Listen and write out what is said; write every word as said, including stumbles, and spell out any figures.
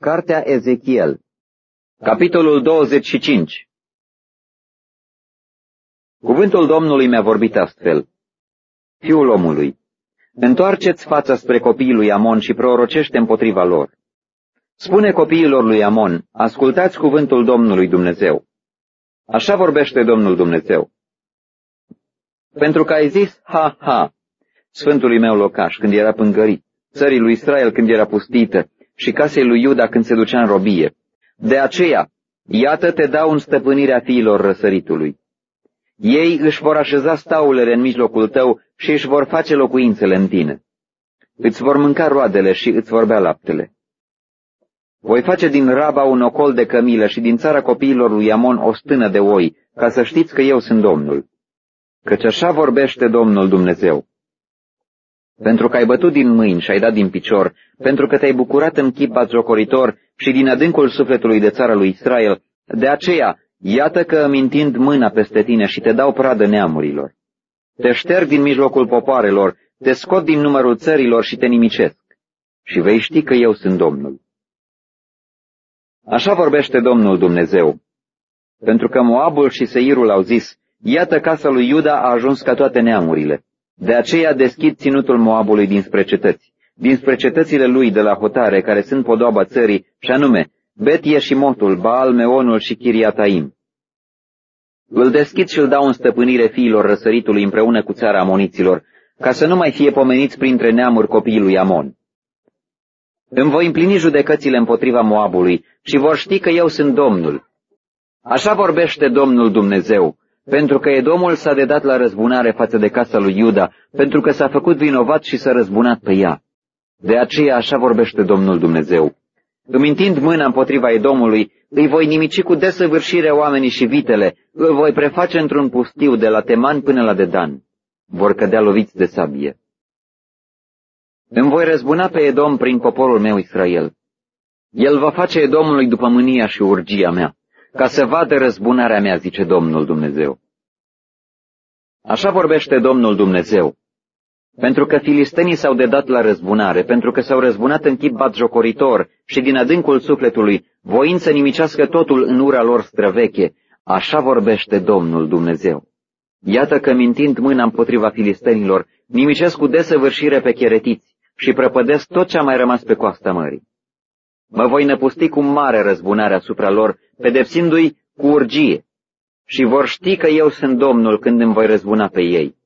Cartea Ezechiel, capitolul douăzeci și cinci. Cuvântul Domnului mi-a vorbit astfel: Fiul omului, întoarceți fața spre copiii lui Amon și prorocește împotriva lor. Spune copiilor lui Amon: ascultați cuvântul Domnului Dumnezeu. Așa vorbește Domnul Dumnezeu. Pentru că ai zis, ha, ha, sfântului meu locaș când era pângărit, țării lui Israel când era pustită și casei lui Iuda când se ducea în robie. De aceea, iată te dau în stăpânirea fiilor răsăritului. Ei își vor așeza staulele în mijlocul tău și își vor face locuințele în tine. Îți vor mânca roadele și îți vor bea laptele. Voi face din Raba un ocol de cămilă și din țara copiilor lui Amon o stână de oi, ca să știți că eu sunt Domnul. Căci așa vorbește Domnul Dumnezeu. Pentru că ai bătut din mâini și ai dat din picior, pentru că te-ai bucurat în chip batjocoritor și din adâncul sufletului de țara lui Israel, de aceea, iată că îmi întind mâna peste tine și te dau pradă neamurilor. Te șterg din mijlocul popoarelor, te scot din numărul țărilor și te nimicesc. Și vei ști că eu sunt Domnul. Așa vorbește Domnul Dumnezeu. Pentru că Moabul și Seirul au zis, iată casa lui Iuda a ajuns ca toate neamurile. De aceea deschid ținutul Moabului dinspre cetăți, dinspre cetățile lui de la hotare, care sunt podoaba țării, și anume Bet Yeșimotul, Baal Meonul și Chiriataim. Îl deschid și îl dau în stăpânire fiilor răsăritului împreună cu țara amoniților, ca să nu mai fie pomeniți printre neamuri copiii lui Amon. Îmi voi împlini judecățile împotriva Moabului și vor ști că eu sunt Domnul. Așa vorbește Domnul Dumnezeu, pentru că Edomul s-a dedat la răzbunare față de casa lui Iuda, pentru că s-a făcut vinovat și s-a răzbunat pe ea. De aceea așa vorbește Domnul Dumnezeu. Îmi întind mâna împotriva Edomului, îi voi nimici cu desăvârșire oamenii și vitele, îl voi preface într-un pustiu de la Teman până la Dedan. Vor cădea loviți de sabie. Îmi voi răzbuna pe Edom prin poporul meu Israel. El va face Edomului după mânia și urgia mea, ca să vadă răzbunarea mea, zice Domnul Dumnezeu. Așa vorbește Domnul Dumnezeu. Pentru că filistenii s-au dedat la răzbunare, pentru că s-au răzbunat în chip batjocoritor și din adâncul sufletului, voind să nimicească totul în ura lor străveche, așa vorbește Domnul Dumnezeu. Iată că mintind mâna împotriva filistenilor, nimicesc cu desăvârșire pe cheretiți și prăpădesc tot ce a mai rămas pe coasta mării. Mă voi năpusti cu mare răzbunare asupra lor, pedepsindu-i cu urgie, și vor ști că eu sunt Domnul când îmi voi răzbuna pe ei.